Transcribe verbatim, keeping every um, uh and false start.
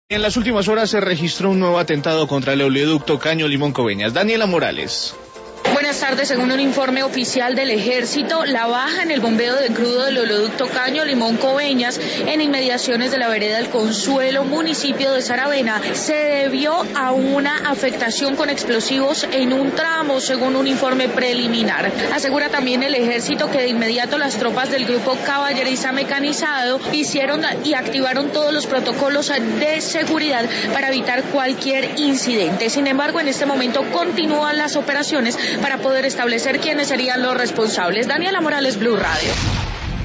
En las últimas horas se registró un nuevo atentado contra el oleoducto Caño Limón Coveñas. Daniela Morales. Buenas tardes. Según un informe oficial del Ejército, la baja en el bombeo de crudo del oleoducto Caño Limón Coveñas en inmediaciones de la vereda El Consuelo, municipio de Saravena, se debió a una afectación con explosivos en un tramo, según un informe preliminar. Asegura también el Ejército que de inmediato las tropas del grupo Caballeriza Mecanizado hicieron y activaron todos los protocolos de seguridad para evitar cualquier incidente. Sin embargo, en este momento continúan las operaciones para poder establecer quiénes serían los responsables. Daniela Morales, Blue Radio.